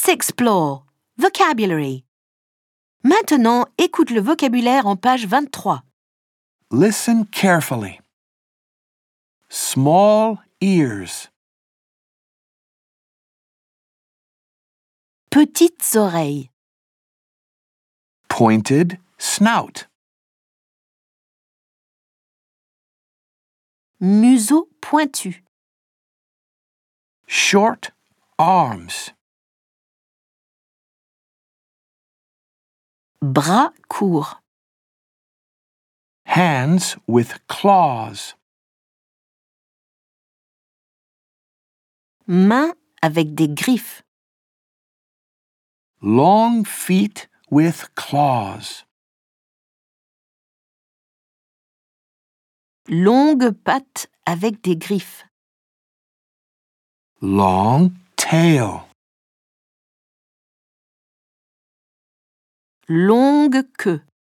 Let's explore. Vocabulary. Maintenant, écoute le vocabulaire en page 23. Listen carefully. Small ears. Petites oreilles. Pointed snout. Museau pointu. Short arms. Bras courts. Hands with claws. Mains avec des griffes. Long feet with claws. Longues pattes avec des griffes. Long tail. Longue queue.